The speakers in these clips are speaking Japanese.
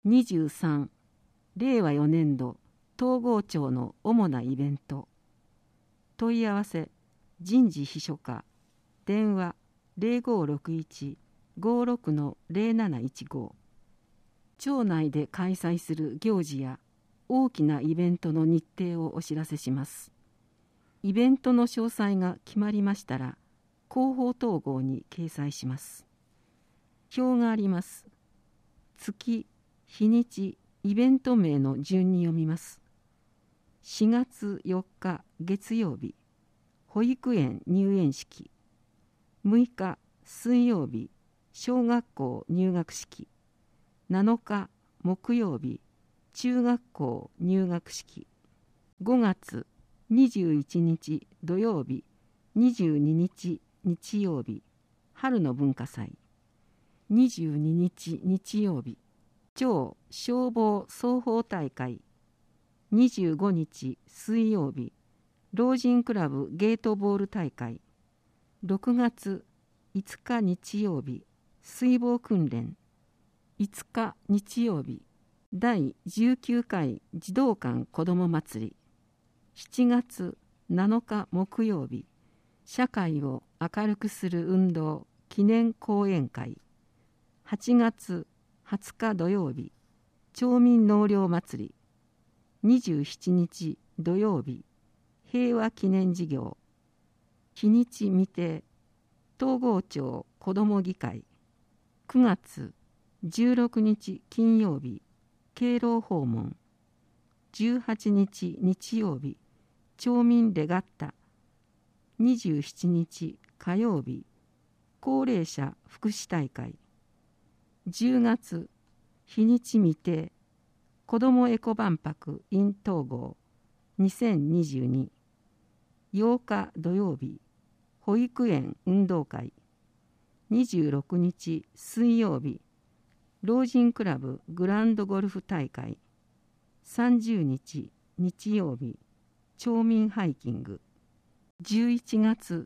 23、令和4年度東郷町の主なイベント。問い合わせ人事秘書課、電話0561-56-0715。町内で開催する行事や大きなイベントの日程をお知らせします。イベントの詳細が決まりましたら広報統合に掲載します。表があります。月、日にち、イベント名の順に読みます。4月4日月曜日、保育園入園式。6日水曜日、小学校入学式。7日木曜日、中学校入学式。5月21日土曜日、22日日曜日、春の文化祭。22日日曜日、町消防双方大会。25日水曜日、老人クラブゲートボール大会。6月5日日曜日、水防訓練。5日日曜日、第19回児童館子ども祭り。7月7日木曜日、社会を明るくする運動記念講演会。8月20日土曜日、町民納涼祭り。27日土曜日、平和記念事業。日にち未定、東郷町子ども議会。9月16日金曜日、敬老訪問。18日日曜日、町民レガッタ。27日火曜日、高齢者福祉大会。10月日にち未定、子どもエコ万博 in 東郷2022。8日土曜日、保育園運動会。26日水曜日、老人クラブグランドゴルフ大会。30日日曜日、町民ハイキング。11月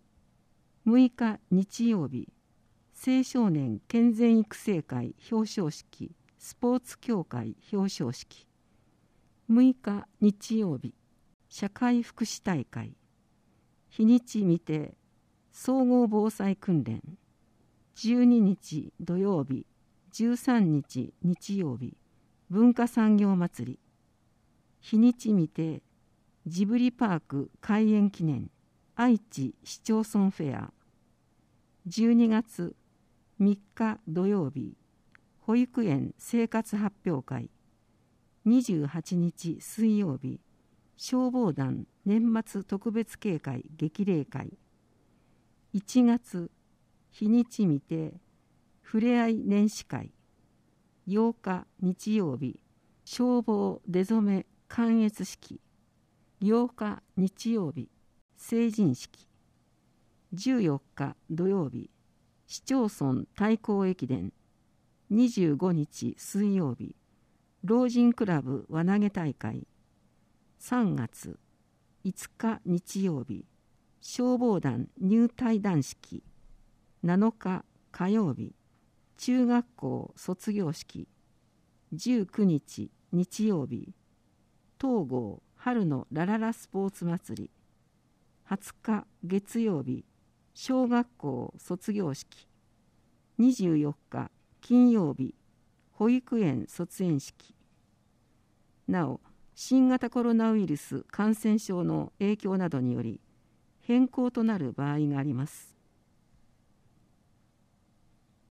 6日日曜日、青少年健全育成会表彰式スポーツ協会表彰式。6日日曜日、社会福祉大会。日にち未定、総合防災訓練。12日土曜日、13日日曜日、文化産業祭り。日にち未定、ジブリパーク開園記念愛知市町村フェア。12月3日土曜日、保育園生活発表会。28日水曜日、消防団年末特別警戒激励会。1月日にち未定、ふれあい年始会。8日日曜日、消防出初め観閲式。8日日曜日、成人式。14日土曜日、市町村対抗駅伝。25日水曜日、老人クラブ輪投げ大会。3月5日日曜日、消防団入隊団式。7日火曜日、中学校卒業式。19日日曜日、東郷春のラララスポーツ祭り。20日月曜日、小学校卒業式。24日金曜日、保育園卒園式。なお、新型コロナウイルス感染症の影響などにより変更となる場合があります。